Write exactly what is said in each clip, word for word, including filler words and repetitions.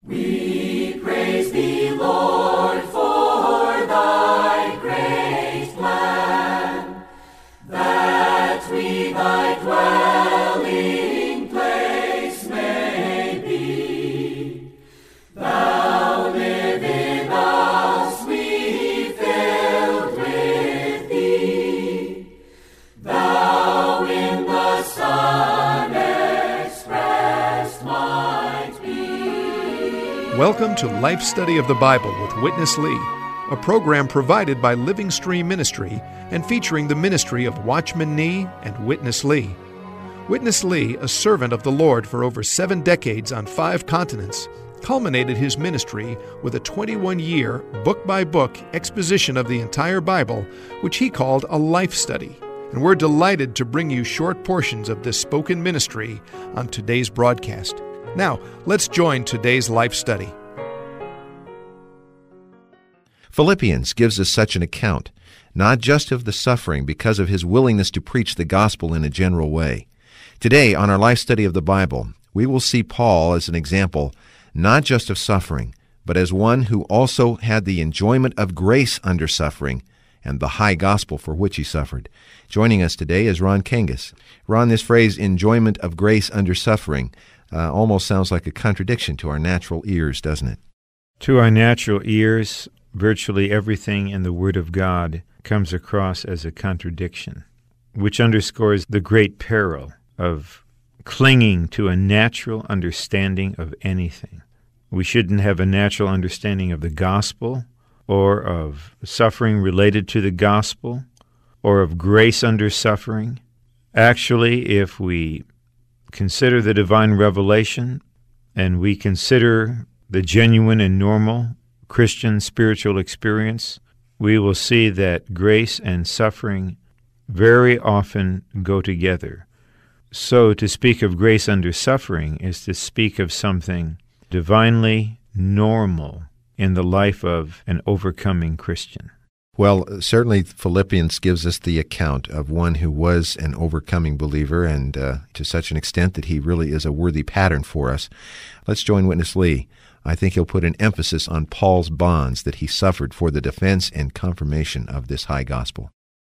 We praise thee, Lord, for thy great plan, that we thy dwelling place may be. Thou live in us, we filled with thee. Thou in the Son expressed might be. Welcome to Life Study of the Bible with Witness Lee, a program provided by Living Stream Ministry and featuring the ministry of Watchman Nee and Witness Lee. Witness Lee, a servant of the Lord for over seven decades on five continents, culminated his ministry with a twenty-one-year, book-by-book exposition of the entire Bible, which he called a life study. And we're delighted to bring you short portions of this spoken ministry on today's broadcast. Now, let's join today's life study. Philippians gives us such an account, not just of the suffering because of his willingness to preach the gospel in a general way. Today, on our life study of the Bible, we will see Paul as an example not just of suffering, but as one who also had the enjoyment of grace under suffering and the high gospel for which he suffered. Joining us today is Ron Kangas. Ron, this phrase, enjoyment of grace under suffering, uh, almost sounds like a contradiction to our natural ears, doesn't it? To our natural ears, virtually everything in the Word of God comes across as a contradiction, which underscores the great peril of clinging to a natural understanding of anything. We shouldn't have a natural understanding of the gospel, or of suffering related to the gospel, or of grace under suffering. Actually, if we consider the divine revelation, and we consider the genuine and normal Christian spiritual experience, we will see that grace and suffering very often go together. So to speak of grace under suffering is to speak of something divinely normal in the life of an overcoming Christian. Well, certainly Philippians gives us the account of one who was an overcoming believer, and uh, to such an extent that he really is a worthy pattern for us. Let's join Witness Lee. I think he'll put an emphasis on Paul's bonds that he suffered for the defense and confirmation of this high gospel.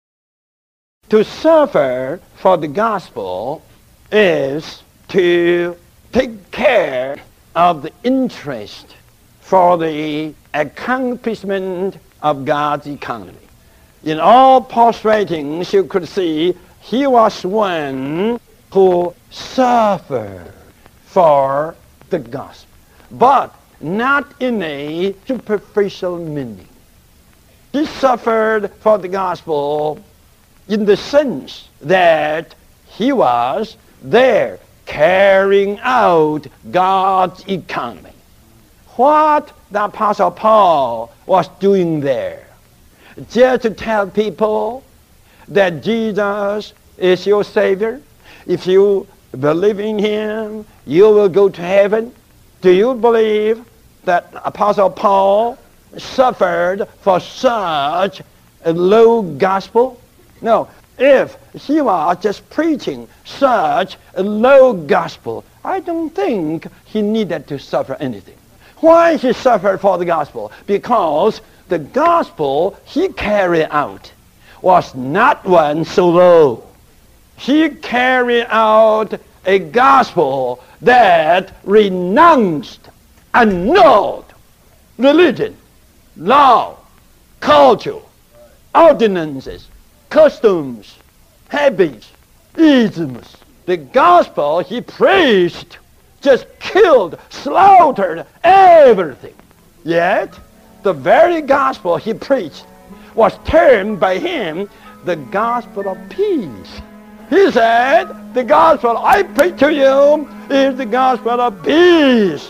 To suffer for the gospel is to take care of the interest for the accomplishment of God's economy. In all Paul's writings, you could see he was one who suffered for the gospel, but not in a superficial meaning. He suffered for the gospel in the sense that he was there carrying out God's economy. What the Apostle Paul was doing there, just to tell people that Jesus is your Savior. If you believe in Him, you will go to heaven. Do you believe that Apostle Paul suffered for such a low gospel? No. If he was just preaching such a low gospel, I don't think he needed to suffer anything. Why he suffered for the gospel? Because the gospel he carried out was not one so low. He carried out a gospel that renounced, annulled religion, law, culture, ordinances, customs, habits, isms. The gospel he preached just killed, slaughtered everything. Yet, the very gospel he preached was termed by him the gospel of peace. He said, the gospel I preach to you is the gospel of peace.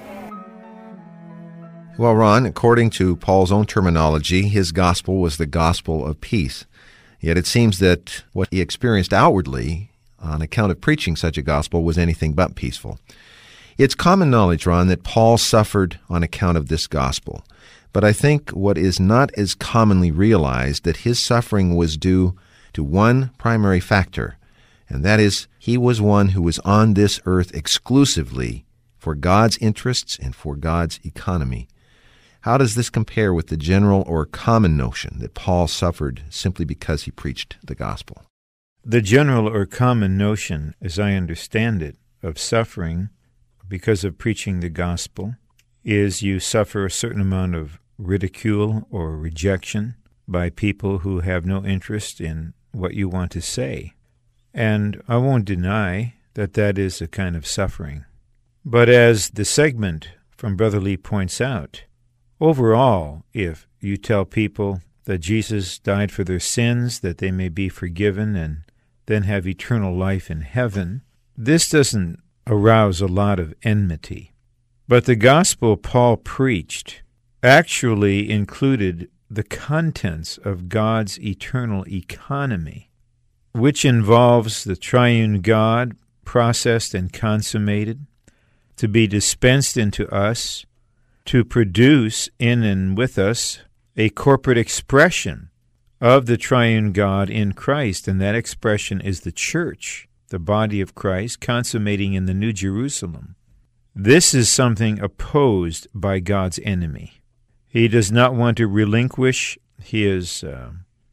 Well, Ron, according to Paul's own terminology, his gospel was the gospel of peace. Yet it seems that what he experienced outwardly on account of preaching such a gospel was anything but peaceful. It's common knowledge, Ron, that Paul suffered on account of this gospel. But I think what is not as commonly realized, that his suffering was due to one primary factor, and that is he was one who was on this earth exclusively for God's interests and for God's economy. How does this compare with the general or common notion that Paul suffered simply because he preached the gospel? The general or common notion, as I understand it, of suffering because of preaching the gospel is you suffer a certain amount of ridicule or rejection by people who have no interest in what you want to say. And I won't deny that that is a kind of suffering. But as the segment from Brother Lee points out, overall, if you tell people that Jesus died for their sins, that they may be forgiven and then have eternal life in heaven, this doesn't arouse a lot of enmity. But the gospel Paul preached actually included the contents of God's eternal economy, which involves the triune God processed and consummated to be dispensed into us, to produce in and with us a corporate expression of the triune God in Christ, and that expression is the church, the body of Christ, consummating in the New Jerusalem. This is something opposed by God's enemy. He does not want to relinquish his uh,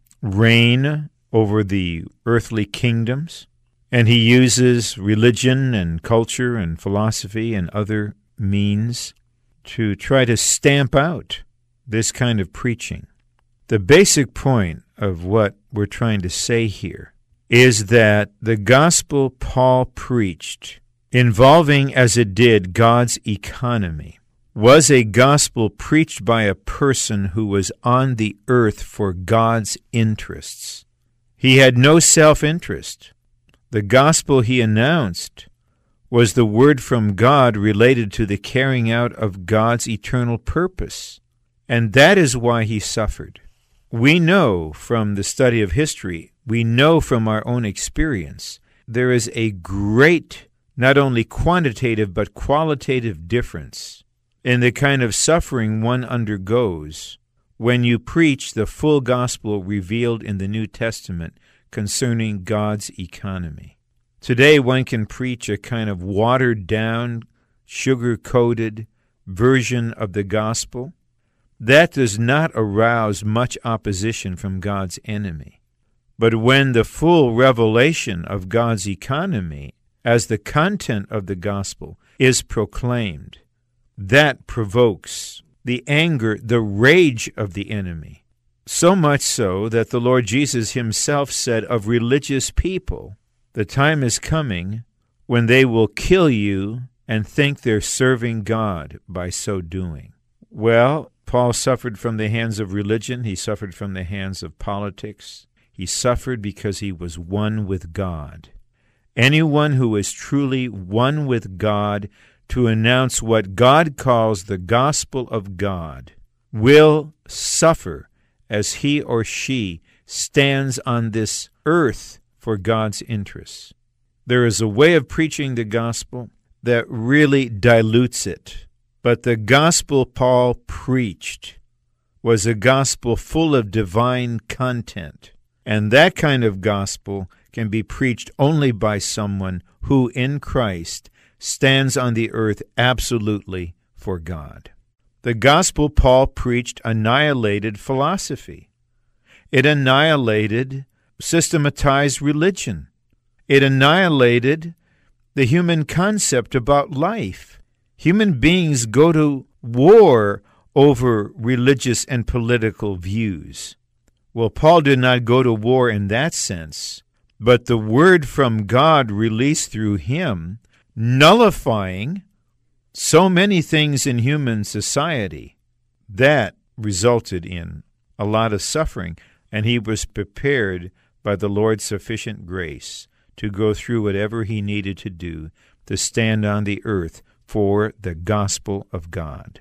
reign over the earthly kingdoms, and he uses religion and culture and philosophy and other means to try to stamp out this kind of preaching. The basic point of what we're trying to say here is that the gospel Paul preached, involving as it did God's economy, was a gospel preached by a person who was on the earth for God's interests. He had no self-interest. The gospel he announced was the word from God related to the carrying out of God's eternal purpose. And that is why he suffered. We know from the study of history, we know from our own experience, there is a great, not only quantitative, but qualitative difference in the kind of suffering one undergoes when you preach the full gospel revealed in the New Testament concerning God's economy. Today, one can preach a kind of watered-down, sugar-coated version of the gospel. That does not arouse much opposition from God's enemy. But when the full revelation of God's economy as the content of the gospel is proclaimed, that provokes the anger, the rage of the enemy. So much so that the Lord Jesus himself said of religious people, the time is coming when they will kill you and think they're serving God by so doing. Well, Paul suffered from the hands of religion. He suffered from the hands of politics. He suffered because he was one with God. Anyone who is truly one with God to announce what God calls the gospel of God will suffer as he or she stands on this earth for God's interests. There is a way of preaching the gospel that really dilutes it. But the gospel Paul preached was a gospel full of divine content. And that kind of gospel can be preached only by someone who in Christ stands on the earth absolutely for God. The gospel Paul preached annihilated philosophy. It annihilated systematized religion. It annihilated the human concept about life. Human beings go to war over religious and political views. Well, Paul did not go to war in that sense, but the word from God released through him, nullifying so many things in human society, that resulted in a lot of suffering, and he was prepared by the Lord's sufficient grace to go through whatever he needed to do to stand on the earth for the gospel of God.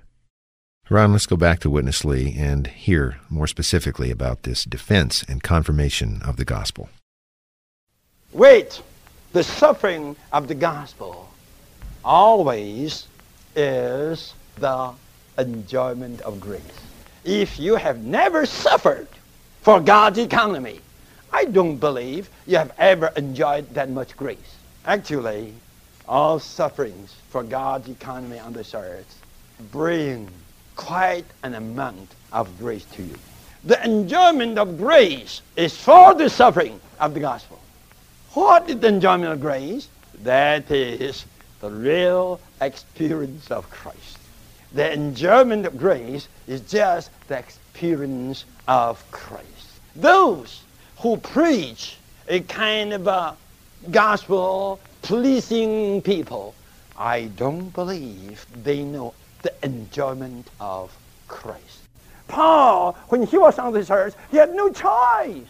Ron, let's go back to Witness Lee and hear more specifically about this defense and confirmation of the gospel. Wait, the suffering of the gospel always is the enjoyment of grace. If you have never suffered for God's economy, I don't believe you have ever enjoyed that much grace. Actually, all sufferings for God's economy on this earth bring quite an amount of grace to you. The enjoyment of grace is for the suffering of the gospel. What is the enjoyment of grace? That is the real experience of Christ. The enjoyment of grace is just the experience of Christ. Those who preach a kind of a gospel-pleasing people, I don't believe they know the enjoyment of Christ. Paul, when he was on this earth, he had no choice.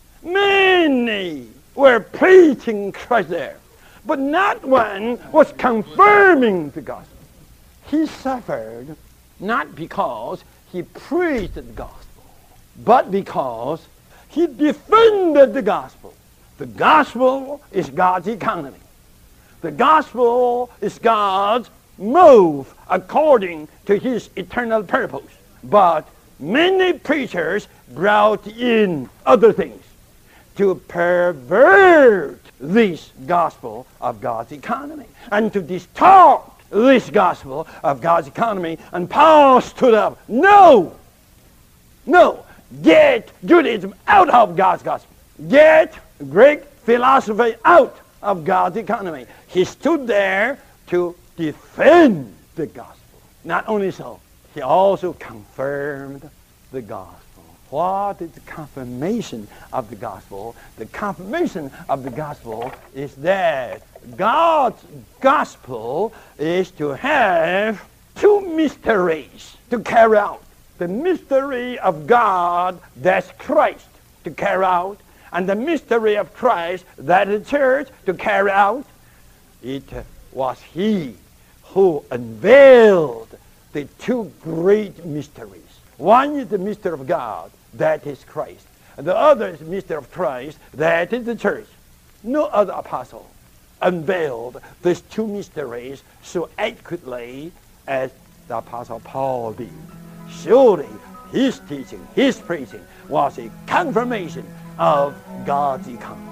Many were preaching Christ there, but not one was confirming the gospel. He suffered not because he preached the gospel, but because he defended the gospel. The gospel is God's economy. The gospel is God's move according to his eternal purpose. But many preachers brought in other things to pervert this gospel of God's economy and to distort this gospel of God's economy. And Paul stood up. No! No! Get Judaism out of God's gospel. Get Greek philosophy out of God's economy. He stood there to defend the gospel. Not only so, he also confirmed the gospel. What is the confirmation of the gospel? The confirmation of the gospel is that God's gospel is to have two mysteries to carry out. The mystery of God, that's Christ, to carry out, and the mystery of Christ, that is the church, to carry out. It was he who unveiled the two great mysteries. One is the mystery of God, that is Christ. And the other is the mystery of Christ, that is the church. No other apostle unveiled these two mysteries so adequately as the Apostle Paul did. Surely his teaching, his preaching was a confirmation of God's economy.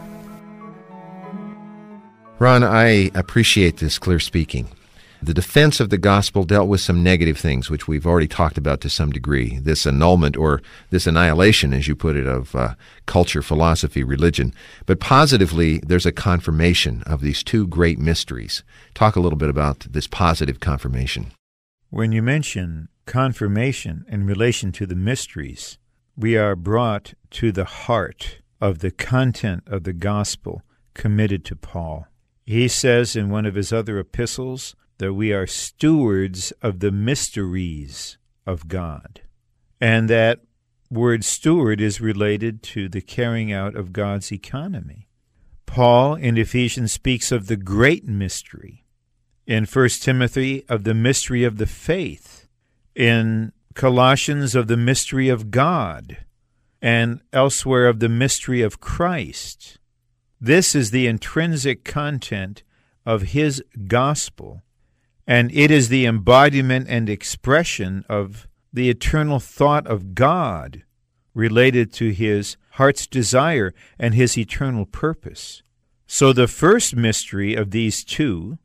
Ron, I appreciate this clear speaking. The defense of the gospel dealt with some negative things, which we've already talked about to some degree. This annulment, or this annihilation, as you put it, of uh, culture, philosophy, religion. But positively, there's a confirmation of these two great mysteries. Talk a little bit about this positive confirmation. When you mention confirmation in relation to the mysteries, we are brought to the heart of the content of the gospel committed to Paul. He says in one of his other epistles that we are stewards of the mysteries of God. And that word steward is related to the carrying out of God's economy. Paul in Ephesians speaks of the great mystery. In First Timothy, of the mystery of the faith. In Colossians, of the mystery of God. And elsewhere, of the mystery of Christ. This is the intrinsic content of his gospel, and it is the embodiment and expression of the eternal thought of God related to his heart's desire and his eternal purpose. So the first mystery of these two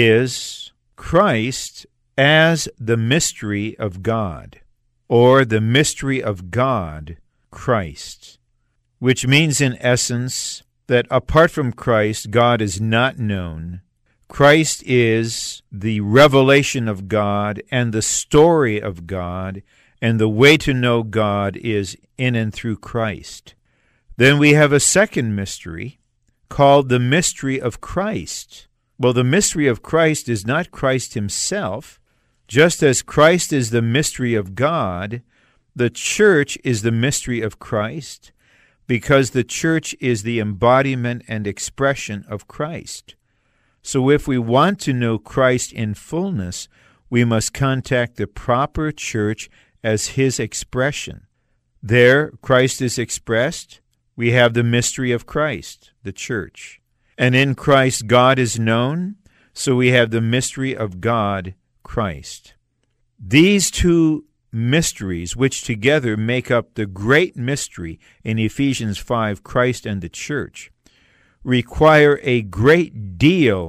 is Christ as the mystery of God, or the mystery of God, Christ, which means in essence that apart from Christ, God is not known. Christ is the revelation of God and the story of God, and the way to know God is in and through Christ. Then we have a second mystery called the mystery of Christ. Well, the mystery of Christ is not Christ himself. Just as Christ is the mystery of God, the church is the mystery of Christ, because the church is the embodiment and expression of Christ. So if we want to know Christ in fullness, we must contact the proper church as his expression. There, Christ is expressed. We have the mystery of Christ, the church. And in Christ, God is known, so we have the mystery of God, Christ. These two mysteries, which together make up the great mystery in Ephesians five, Christ and the church, require a great deal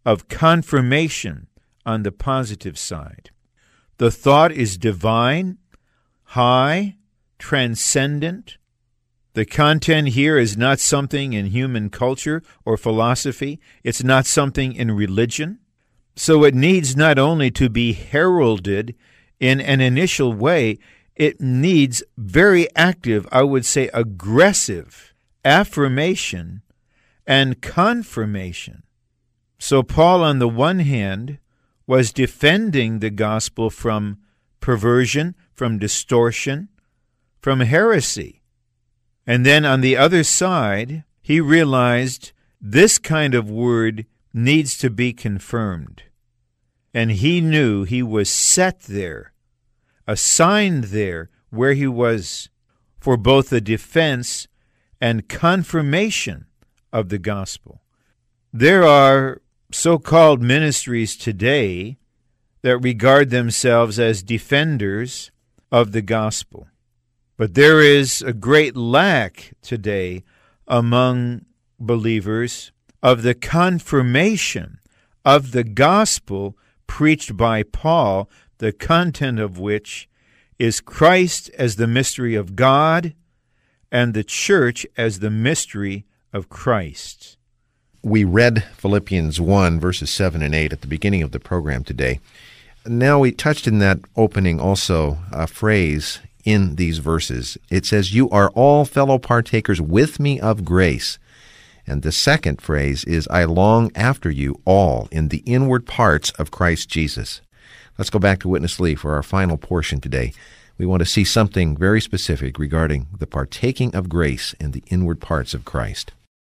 of confirmation on the positive side. The thought is divine, high, transcendent. The content here is not something in human culture or philosophy. It's not something in religion. So it needs not only to be heralded in an initial way, it needs very active, I would say aggressive, affirmation and confirmation. So Paul, on the one hand, was defending the gospel from perversion, from distortion, from heresy. And then on the other side, he realized this kind of word needs to be confirmed. And he knew he was set there, assigned there where he was for both the defense and confirmation of the gospel. There are so-called ministries today that regard themselves as defenders of the gospel. But there is a great lack today among believers of the confirmation of the gospel preached by Paul, the content of which is Christ as the mystery of God and the church as the mystery of Christ. We read Philippians one, verses seven and eight at the beginning of the program today. Now we touched in that opening also a phrase in these verses. It says, "You are all fellow partakers with me of grace." And the second phrase is, "I long after you all in the inward parts of Christ Jesus." Let's go back to Witness Lee for our final portion today. We want to see something very specific regarding the partaking of grace in the inward parts of Christ.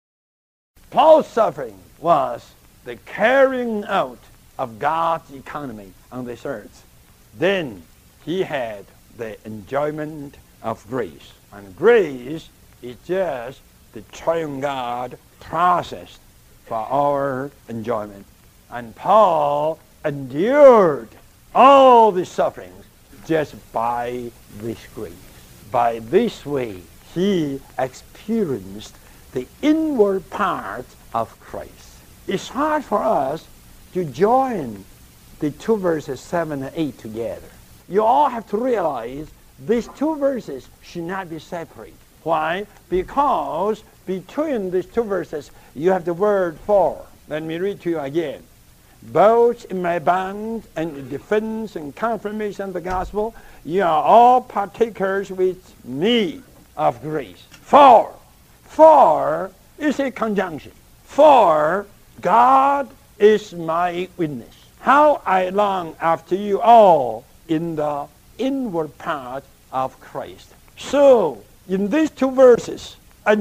Paul's suffering was the carrying out of God's economy on this earth. Then he had the enjoyment of grace. And grace is just the triune God process for our enjoyment. And Paul endured all the sufferings just by this grace. By this way, he experienced the inward part of Christ. It's hard for us to join the two verses seven and eight together. You all have to realize these two verses should not be separate. Why? Because between these two verses, you have the word "for." Let me read to you again. "Both in my bond and in defense and confirmation of the gospel, you are all partakers with me of grace." For. For is a conjunction. For God is my witness, how I long after you all in the inward part of Christ. So, in these two verses,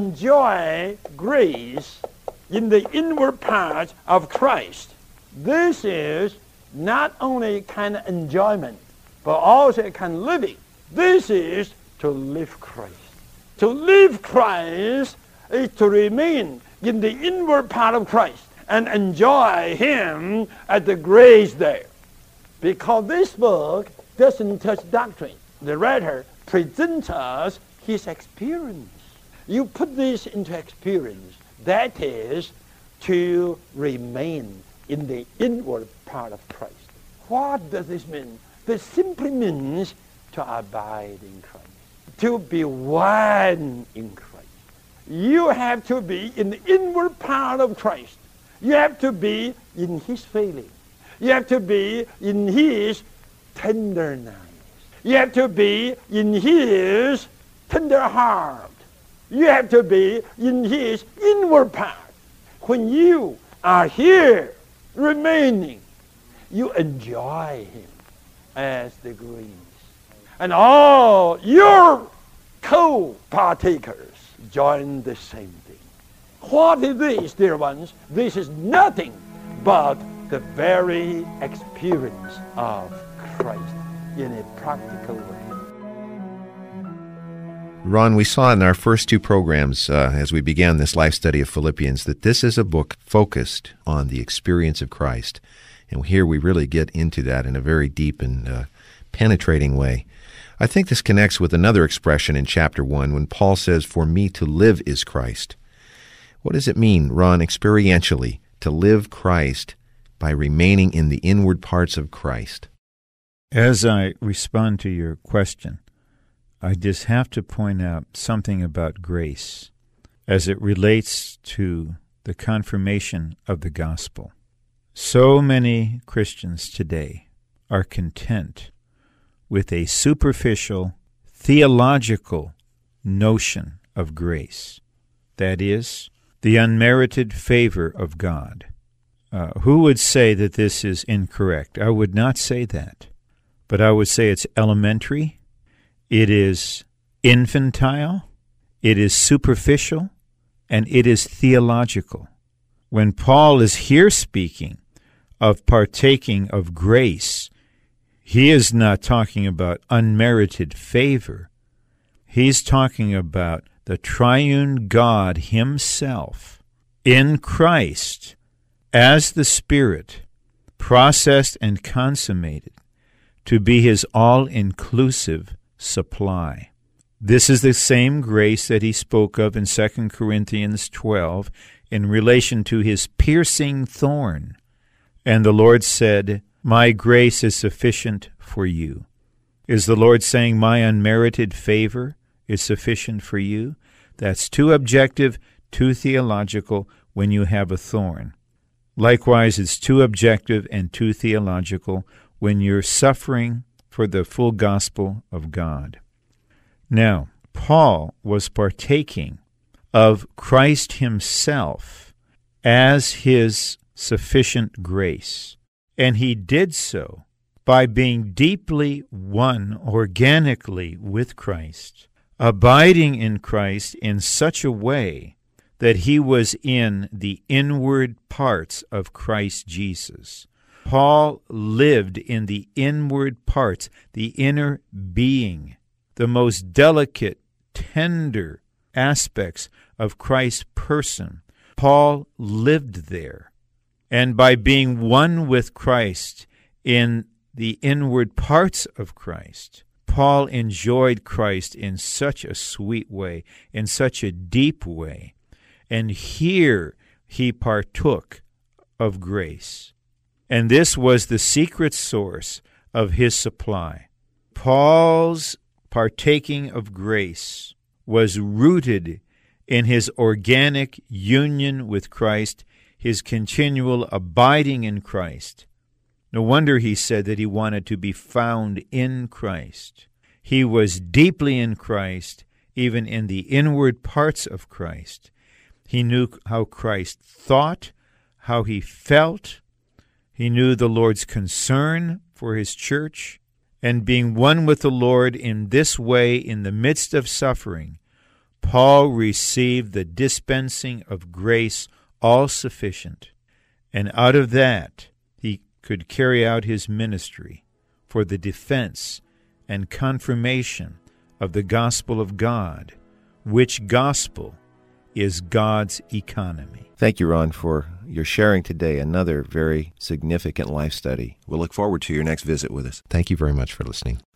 enjoy grace in the inward part of Christ. This is not only a kind of enjoyment, but also a kind of living. This is to live Christ. To live Christ is to remain in the inward part of Christ and enjoy Him at the grace there. Because this book doesn't touch doctrine. The writer presents us his experience. You put this into experience. That is to remain in the inward part of Christ. What does this mean? This simply means to abide in Christ. To be one in Christ. You have to be in the inward part of Christ. You have to be in His feeling. You have to be in His tenderness. You have to be in His tender heart. You have to be in His inward part. When you are here, remaining, you enjoy Him as the grace. And all your co-partakers join the same thing. What is this, dear ones? This is nothing but the very experience of Christ in a practical way. Ron, we saw in our first two programs uh, as we began this life study of Philippians that this is a book focused on the experience of Christ. And here we really get into that in a very deep and uh, penetrating way. I think this connects with another expression in chapter one when Paul says, "For me to live is Christ." What does it mean, Ron, experientially, to live Christ by remaining in the inward parts of Christ. As I respond to your question, I just have to point out something about grace as it relates to the confirmation of the gospel. So many Christians today are content with a superficial, theological notion of grace. That is, the unmerited favor of God. Uh, who would say that this is incorrect? I would not say that. But I would say it's elementary, it is infantile, it is superficial, and it is theological. When Paul is here speaking of partaking of grace, he is not talking about unmerited favor. He's talking about the triune God himself in Christ as the Spirit, processed and consummated to be his all-inclusive supply. This is the same grace that he spoke of in Second Corinthians twelve in relation to his piercing thorn. And the Lord said, "My grace is sufficient for you." Is the Lord saying, "My unmerited favor is sufficient for you"? That's too objective, too theological when you have a thorn. Likewise, it's too objective and too theological when you're suffering for the full gospel of God. Now, Paul was partaking of Christ himself as his sufficient grace, and he did so by being deeply one organically with Christ, abiding in Christ in such a way that he was in the inward parts of Christ Jesus. Paul lived in the inward parts, the inner being, the most delicate, tender aspects of Christ's person. Paul lived there. And by being one with Christ in the inward parts of Christ, Paul enjoyed Christ in such a sweet way, in such a deep way. And here he partook of grace. And this was the secret source of his supply. Paul's partaking of grace was rooted in his organic union with Christ, his continual abiding in Christ. No wonder he said that he wanted to be found in Christ. He was deeply in Christ, even in the inward parts of Christ. He knew how Christ thought, how he felt. He knew the Lord's concern for his church. And being one with the Lord in this way in the midst of suffering, Paul received the dispensing of grace all sufficient. And out of that, he could carry out his ministry for the defense and confirmation of the gospel of God, which gospel is God's economy. Thank you, Ron, for your sharing today. Another very significant life study. We'll look forward to your next visit with us. Thank you very much for listening.